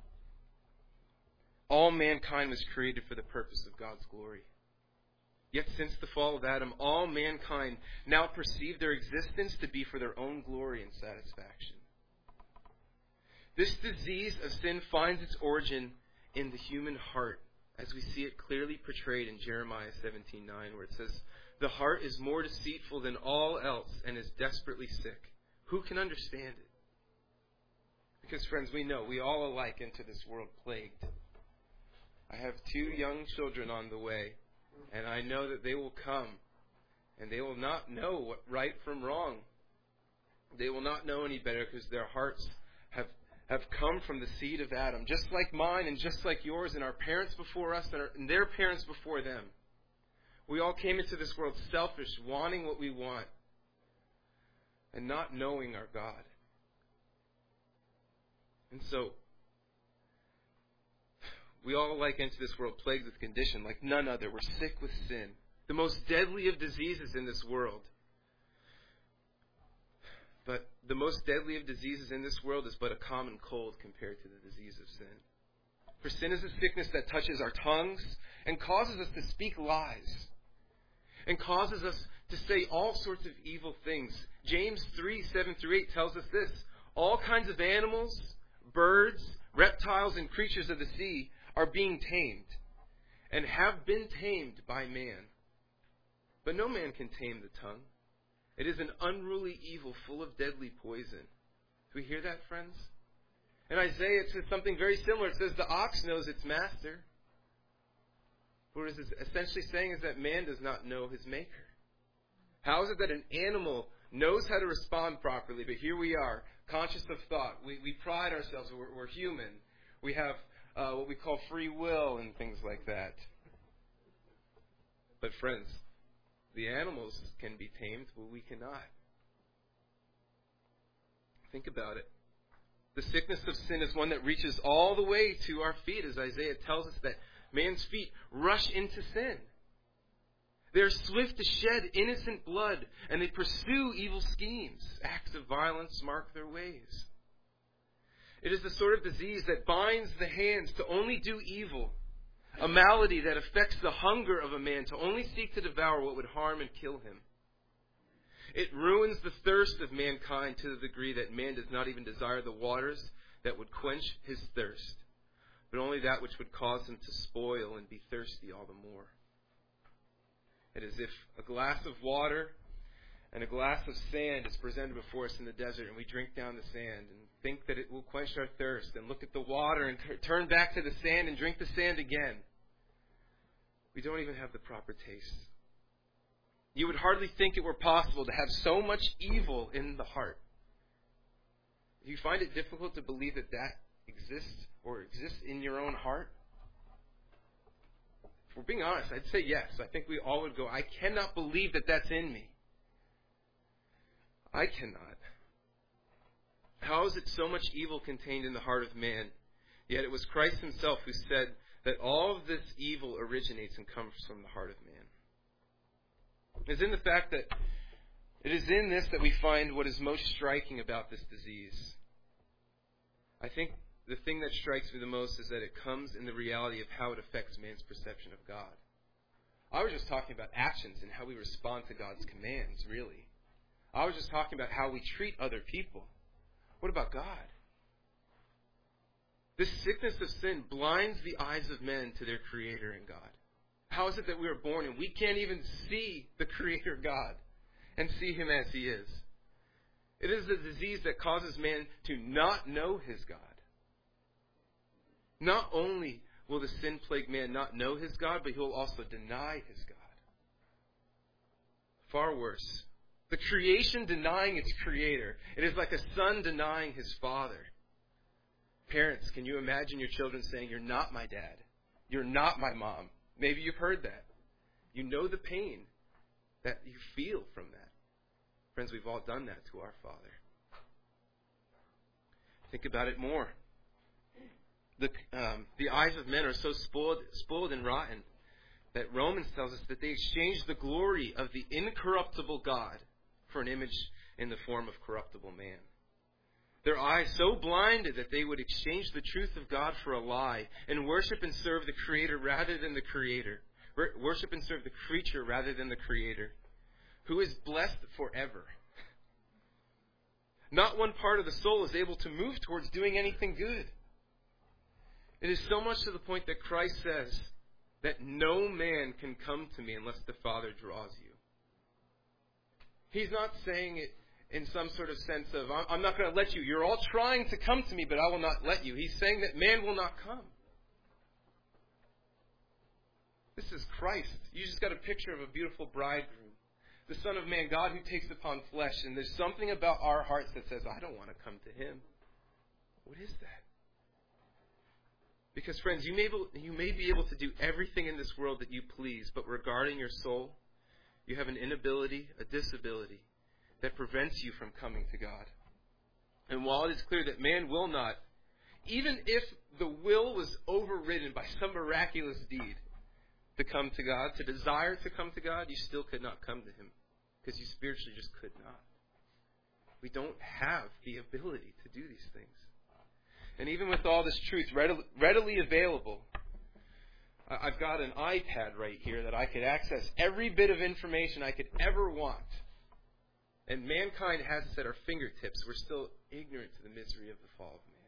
All mankind was created for the purpose of God's glory. Yet since the fall of Adam, all mankind now perceive their existence to be for their own glory and satisfaction. This disease of sin finds its origin in the human heart, as we see it clearly portrayed in Jeremiah 17:9, where it says, "The heart is more deceitful than all else and is desperately sick. Who can understand it?" Because, friends, we know we all alike enter this world plagued. I have 2 young children on the way, and I know that they will come, and they will not know what right from wrong. They will not know any better because their hearts have come from the seed of Adam, just like mine and just like yours and our parents before us and their parents before them. We all came into this world selfish, wanting what we want, and not knowing our God. And so, we all enter this world plagued with condition like none other. We're sick with sin. The most deadly of diseases in this world. But the most deadly of diseases in this world is but a common cold compared to the disease of sin. For sin is a sickness that touches our tongues and causes us to speak lies. And causes us to say all sorts of evil things. James 3:7-8 tells us this. All kinds of animals, birds, reptiles, and creatures of the sea are being tamed and have been tamed by man. But no man can tame the tongue. It is an unruly evil full of deadly poison. Do we hear that, friends? In Isaiah, it says something very similar. It says the ox knows its master. What it is essentially saying is that man does not know his maker. How is it that an animal knows how to respond properly, but here we are, conscious of thought. We pride ourselves. We're human. We have what we call free will and things like that. But friends, the animals can be tamed, but we cannot. Think about it. The sickness of sin is one that reaches all the way to our feet, as Isaiah tells us that man's feet rush into sin. They're swift to shed innocent blood, and they pursue evil schemes. Acts of violence mark their ways. It is the sort of disease that binds the hands to only do evil. A malady that affects the hunger of a man to only seek to devour what would harm and kill him. It ruins the thirst of mankind to the degree that man does not even desire the waters that would quench his thirst, but only that which would cause him to spoil and be thirsty all the more. It is as if a glass of water and a glass of sand is presented before us in the desert, and we drink down the sand and think that it will quench our thirst, and look at the water and turn back to the sand and drink the sand again. We don't even have the proper taste. You would hardly think it were possible to have so much evil in the heart. Do you find it difficult to believe that that exists or exists in your own heart? If we're being honest, I'd say yes. I think we all would go, I cannot believe that that's in me. I cannot. How is it so much evil contained in the heart of man? Yet it was Christ himself who said that all of this evil originates and comes from the heart of man. It's in the fact that it is in this that we find what is most striking about this disease. I think the thing that strikes me the most is that it comes in the reality of how it affects man's perception of God. I was just talking about actions and how we respond to God's commands, really. I was just talking about how we treat other people. What about God? This sickness of sin blinds the eyes of men to their Creator and God. How is it that we are born and we can't even see the Creator God and see Him as He is? It is a disease that causes man to not know his God. Not only will the sin-plagued man not know his God, but he will also deny his God. Far worse. The creation denying its Creator. It is like a son denying his father. Parents, can you imagine your children saying, "You're not my dad. You're not my mom"? Maybe you've heard that. You know the pain that you feel from that. Friends, we've all done that to our Father. Think about it more. The eyes of men are so spoiled and rotten that Romans tells us that they exchanged the glory of the incorruptible God for an image in the form of corruptible man. Their eyes so blinded that they would exchange the truth of God for a lie and worship and serve the Creator rather than the Creator. Worship and serve the creature rather than the Creator, who is blessed forever. Not one part of the soul is able to move towards doing anything good. It is so much to the point that Christ says that no man can come to me unless the Father draws you. He's not saying it in some sort of sense of, I'm not going to let you. You're all trying to come to me, but I will not let you. He's saying that man will not come. This is Christ. You just got a picture of a beautiful bridegroom, the Son of Man, God who takes upon flesh. And there's something about our hearts that says, I don't want to come to him. What is that? Because, friends, you may be able to do everything in this world that you please, but regarding your soul, you have an inability, a disability, that prevents you from coming to God. And while it is clear that man will not, even if the will was overridden by some miraculous deed to come to God, to desire to come to God, you still could not come to him because you spiritually just could not. We don't have the ability to do these things. And even with all this truth readily available, I've got an iPad right here that I could access every bit of information I could ever want. And mankind has us at our fingertips. We're still ignorant to the misery of the fall of man.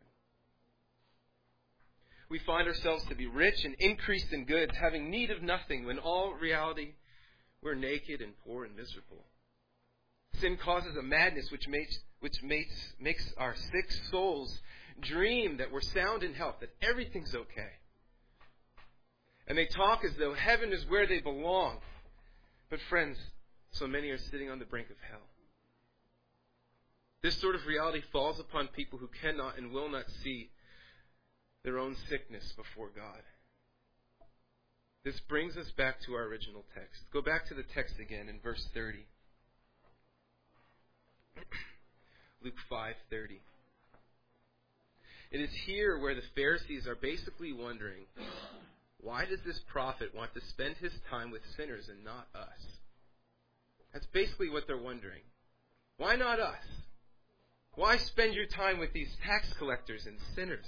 We find ourselves to be rich and increased in goods, having need of nothing, when all reality we're naked and poor and miserable. Sin causes a madness which makes our sick souls dream that we're sound in health, that everything's okay. And they talk as though heaven is where they belong. But friends, so many are sitting on the brink of hell. This sort of reality falls upon people who cannot and will not see their own sickness before God. This brings us back to our original text. Go back to the text again in verse 30. Luke 5:30. It is here where the Pharisees are basically wondering, why does this prophet want to spend his time with sinners and not us? That's basically what they're wondering. Why not us? Why spend your time with these tax collectors and sinners?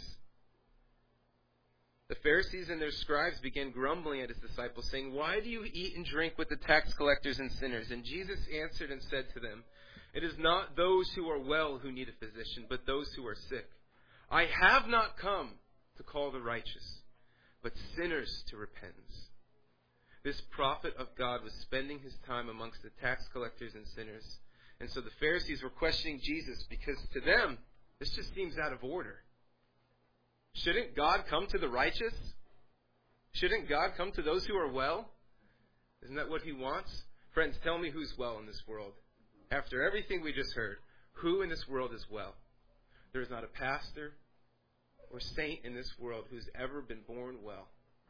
The Pharisees and their scribes began grumbling at his disciples, saying, why do you eat and drink with the tax collectors and sinners? And Jesus answered and said to them, it is not those who are well who need a physician, but those who are sick. I have not come to call the righteous, but sinners to repentance. This prophet of God was spending his time amongst the tax collectors and sinners. And so the Pharisees were questioning Jesus because to them, this just seems out of order. Shouldn't God come to the righteous? Shouldn't God come to those who are well? Isn't that what he wants? Friends, tell me who's well in this world. After everything we just heard, who in this world is well? There is not a pastor or saint in this world who's ever been born well.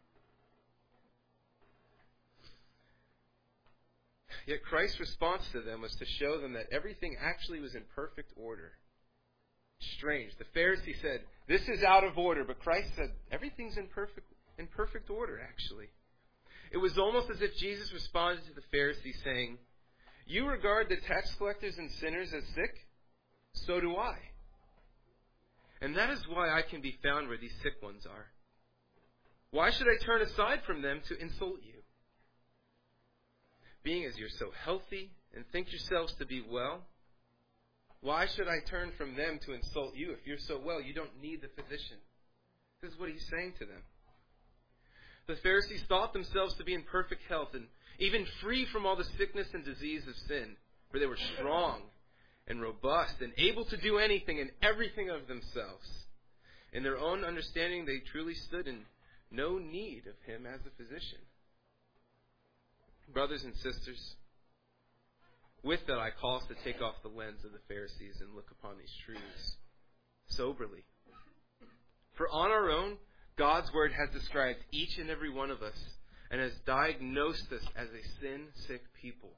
Yet Christ's response to them was to show them that everything actually was in perfect order. Strange. The Pharisee said, this is out of order, but Christ said, everything's in perfect order, actually. It was almost as if Jesus responded to the Pharisee saying, you regard the tax collectors and sinners as sick? So do I. And that is why I can be found where these sick ones are. Why should I turn aside from them to insult you? Being as you're so healthy and think yourselves to be well, why should I turn from them to insult you? If you're so well, you don't need the physician. This is what he's saying to them. The Pharisees thought themselves to be in perfect health and even free from all the sickness and disease of sin, for they were strong and robust and able to do anything and everything of themselves. In their own understanding, they truly stood in no need of him as a physician. Brothers and sisters, with that I call us to take off the lens of the Pharisees and look upon these truths soberly. For on our own, God's Word has described each and every one of us and has diagnosed us as a sin-sick people.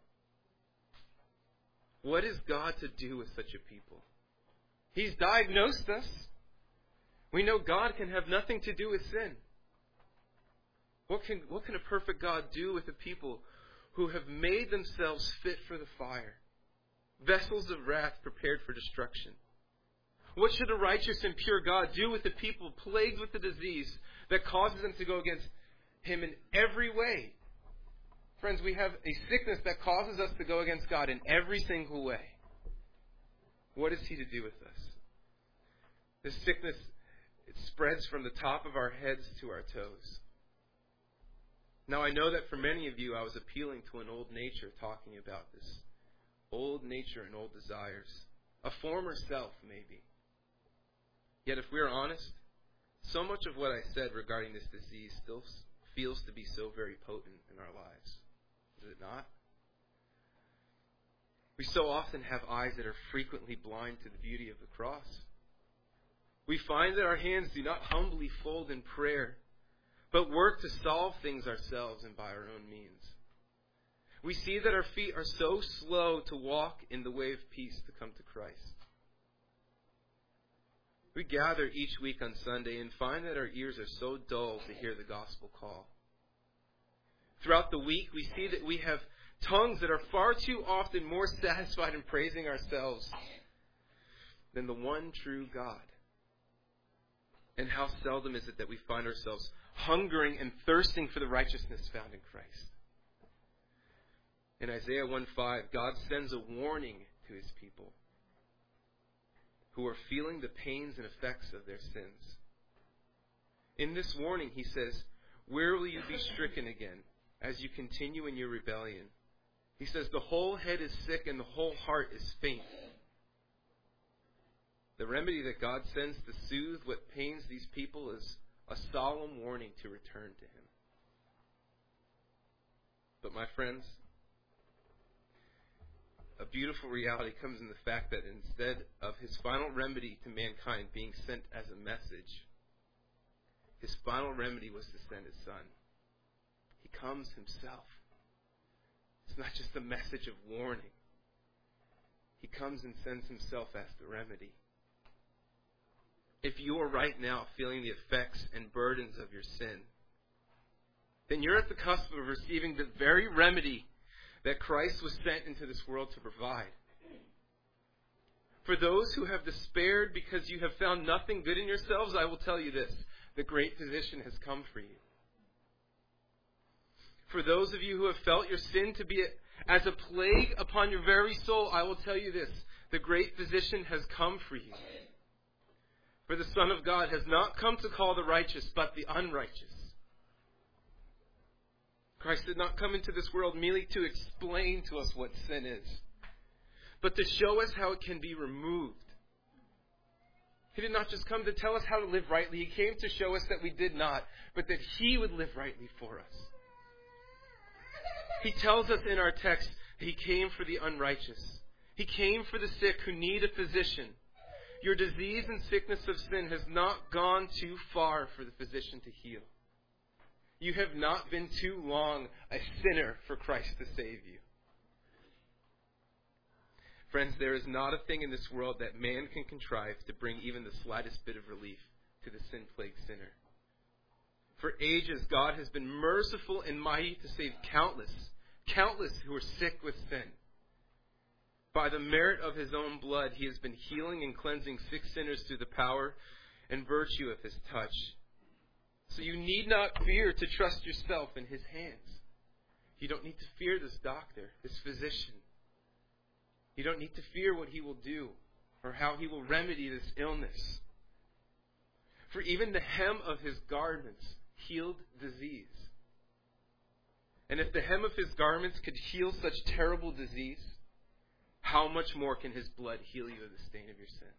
What is God to do with such a people? He's diagnosed us. We know God can have nothing to do with sin. What can a perfect God do with a people who have made themselves fit for the fire, vessels of wrath prepared for destruction? What should a righteous and pure God do with the people plagued with the disease that causes them to go against him in every way? Friends, we have a sickness that causes us to go against God in every single way. What is he to do with us? This sickness, it spreads from the top of our heads to our toes. Now, I know that for many of you, I was appealing to an old nature, talking about this. Old nature and old desires. A former self, maybe. Yet, if we are honest, so much of what I said regarding this disease still feels to be so very potent in our lives. Is it not? We so often have eyes that are frequently blind to the beauty of the cross. We find that our hands do not humbly fold in prayer, but work to solve things ourselves and by our own means. We see that our feet are so slow to walk in the way of peace to come to Christ. We gather each week on Sunday and find that our ears are so dull to hear the gospel call. Throughout the week, we see that we have tongues that are far too often more satisfied in praising ourselves than the one true God. And how seldom is it that we find ourselves hungering and thirsting for the righteousness found in Christ. In Isaiah 1:5, God sends a warning to his people who are feeling the pains and effects of their sins. In this warning, he says, "Where will you be stricken again as you continue in your rebellion?" He says, "The whole head is sick and the whole heart is faint." The remedy that God sends to soothe what pains these people is a solemn warning to return to him. But my friends, a beautiful reality comes in the fact that instead of his final remedy to mankind being sent as a message, his final remedy was to send his Son. He comes himself. It's not just a message of warning. He comes and sends himself as the remedy. If you are right now feeling the effects and burdens of your sin, then you're at the cusp of receiving the very remedy that Christ was sent into this world to provide. For those who have despaired because you have found nothing good in yourselves, I will tell you this: the great physician has come for you. For those of you who have felt your sin to be as a plague upon your very soul, I will tell you this: the great physician has come for you. For the Son of God has not come to call the righteous, but the unrighteous. Christ did not come into this world merely to explain to us what sin is, but to show us how it can be removed. He did not just come to tell us how to live rightly. He came to show us that we did not, but that he would live rightly for us. He tells us in our text that he came for the unrighteous. He came for the sick who need a physician. Your disease and sickness of sin has not gone too far for the physician to heal. You have not been too long a sinner for Christ to save you. Friends, there is not a thing in this world that man can contrive to bring even the slightest bit of relief to the sin-plagued sinner. For ages, God has been merciful and mighty to save countless who are sick with sin. By the merit of his own blood, he has been healing and cleansing sick sinners through the power and virtue of his touch. So you need not fear to trust yourself in his hands. You don't need to fear this doctor, this physician. You don't need to fear what he will do or how he will remedy this illness. For even the hem of his garments healed disease. And if the hem of his garments could heal such terrible disease, how much more can his blood heal you of the stain of your sin?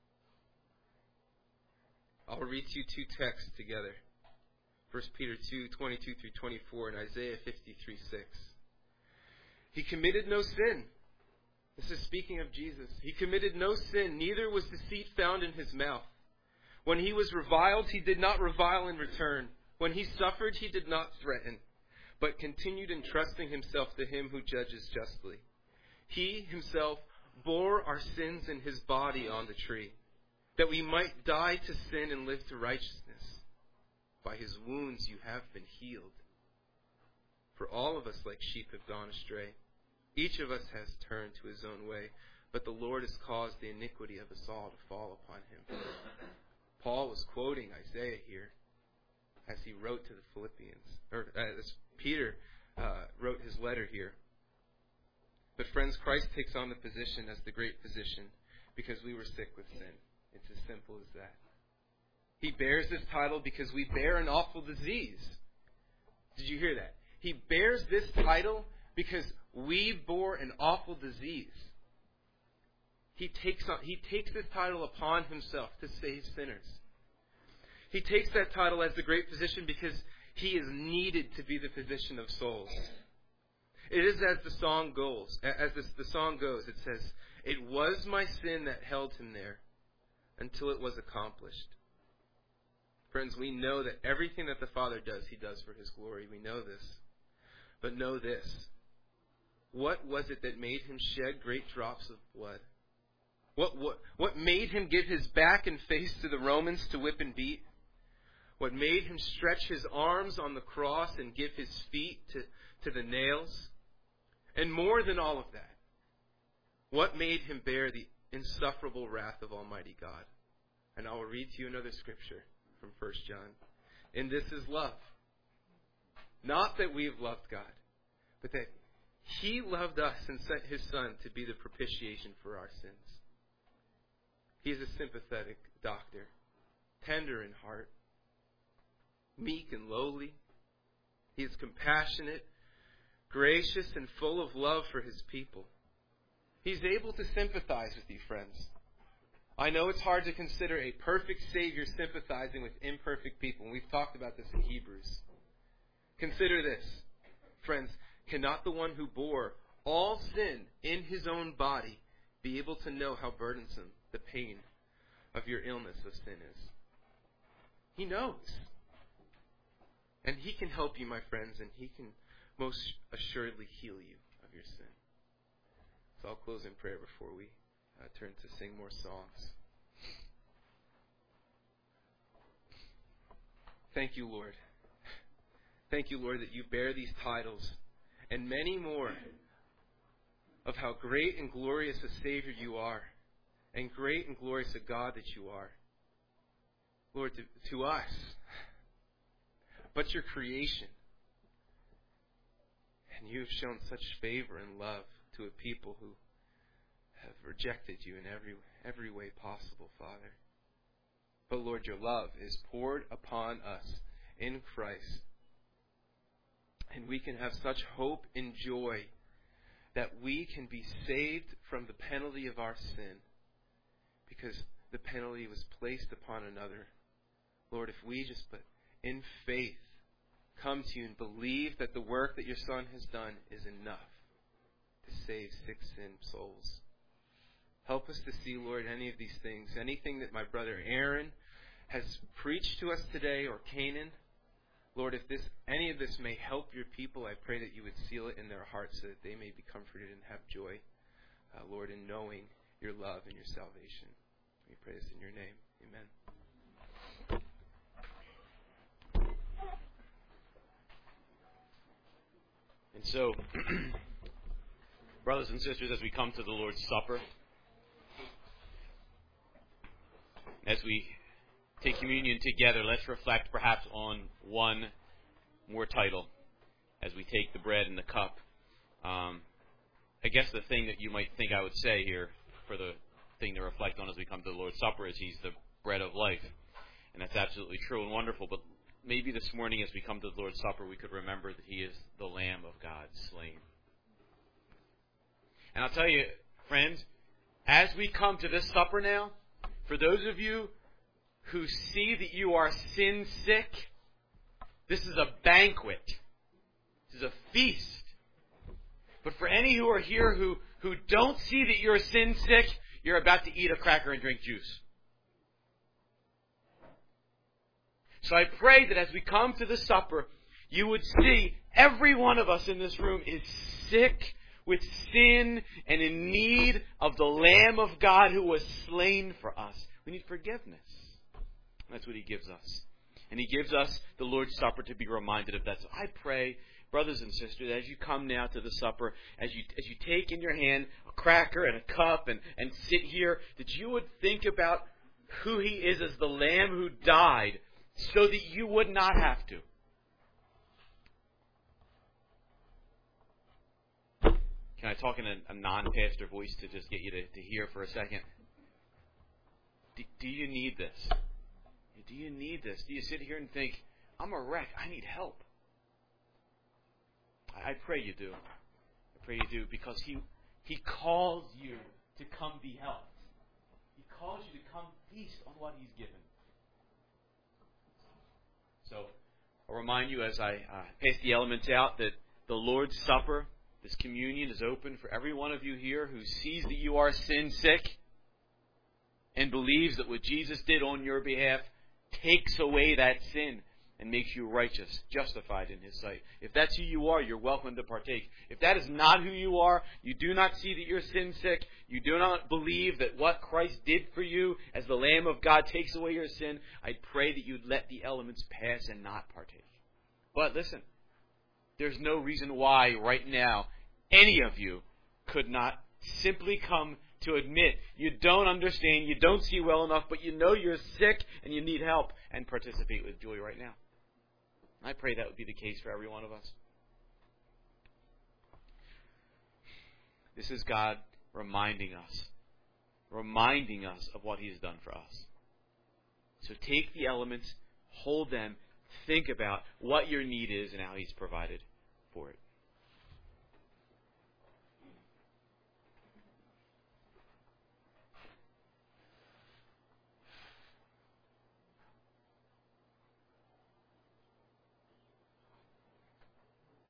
I'll read to you two texts together. 1 Peter 2:22 through 24 and Isaiah 53:6. He committed no sin. This is speaking of Jesus. He committed no sin, neither was deceit found in his mouth. When he was reviled, he did not revile in return. When he suffered, he did not threaten, but continued entrusting himself to him who judges justly. He himself bore our sins in his body on the tree, that we might die to sin and live to righteousness. By his wounds you have been healed. For all of us like sheep have gone astray. Each of us has turned to his own way, but the Lord has caused the iniquity of us all to fall upon him. Paul was quoting Isaiah here as he wrote to the Philippians, or as Peter wrote his letter here. But friends, Christ takes on the position as the great physician because we were sick with sin. It's as simple as that. He bears this title because we bear an awful disease. Did you hear that? He bears this title because we bore an awful disease. He takes this title upon himself to save sinners. He takes that title as the great physician because He is needed to be the physician of souls. It is as the song goes. It says, "It was my sin that held him there until it was accomplished." Friends, we know that everything that the Father does, He does for His glory. We know this. But know this. What was it that made Him shed great drops of blood? What made Him give His back and face to the Romans to whip and beat? What made Him stretch His arms on the cross and give His feet to the nails? And more than all of that, what made Him bear the insufferable wrath of Almighty God? And I will read to you another scripture from 1 John. And this is love. Not that we have loved God, but that He loved us and sent His Son to be the propitiation for our sins. He is a sympathetic doctor, tender in heart, meek and lowly. He is compassionate, gracious, and full of love for His people. He's able to sympathize with you, friends. I know it's hard to consider a perfect Savior sympathizing with imperfect people, and we've talked about this in Hebrews. Consider this, friends. Cannot the one who bore all sin in His own body be able to know how burdensome the pain of your illness of sin is? He knows. And He can help you, my friends, and He can most assuredly heal you of your sin. So I'll close in prayer before we turn to sing more songs. Thank you, Lord. Thank you, Lord, that you bear these titles and many more of how great and glorious a Savior you are, and great and glorious a God that you are. Lord, to us, but your creation. And you have shown such favor and love to a people who have rejected you in every way possible, Father. But Lord, your love is poured upon us in Christ. And we can have such hope and joy that we can be saved from the penalty of our sin, because the penalty was placed upon another. Lord, if we just but in faith come to you and believe that the work that your Son has done is enough to save sick, sin souls. Help us to see, Lord, any of these things, anything that my brother Aaron has preached to us today, or Canaan. Lord, if any of this may help your people, I pray that you would seal it in their hearts so that they may be comforted and have joy, Lord, in knowing your love and your salvation. We pray this in your name. Amen. And so, brothers and sisters, as we come to the Lord's Supper, as we take communion together, let's reflect perhaps on one more title as we take the bread and the cup. I guess the thing that you might think I would say here for the thing to reflect on as we come to the Lord's Supper is He's the bread of life. And that's absolutely true and wonderful. But maybe this morning as we come to the Lord's Supper, we could remember that He is the Lamb of God slain. And I'll tell you, friends, as we come to this supper now, for those of you who see that you are sin sick, this is a banquet. This is a feast. But for any who are here who don't see that you're sin sick, you're about to eat a cracker and drink juice. So I pray that as we come to the supper, you would see every one of us in this room is sick with sin and in need of the Lamb of God who was slain for us. We need forgiveness. That's what He gives us. And He gives us the Lord's Supper to be reminded of that. So I pray, brothers and sisters, as you come now to the supper, as you take in your hand a cracker and a cup and sit here, that you would think about who He is as the Lamb who died so that you would not have to. Can I talk in a non-pastor voice to just get you to hear for a second? Do you need this? Do you need this? Do you sit here and think, I'm a wreck, I need help? I pray you do. I pray you do, because He calls you to come be helped. He calls you to come feast on what He's given. So, I'll remind you as I pass the elements out that the Lord's Supper, this communion, is open for every one of you here who sees that you are sin sick and believes that what Jesus did on your behalf takes away that sin and makes you righteous, justified in His sight. If that's who you are, you're welcome to partake. If that is not who you are, you do not see that you're sin sick, you do not believe that what Christ did for you as the Lamb of God takes away your sin, I pray that you'd let the elements pass and not partake. But listen, there's no reason why right now any of you could not simply come to admit you don't understand, you don't see well enough, but you know you're sick and you need help, and participate with joy right now. I pray that would be the case for every one of us. This is God reminding us of what He has done for us. So take the elements, hold them, think about what your need is and how He's provided for it.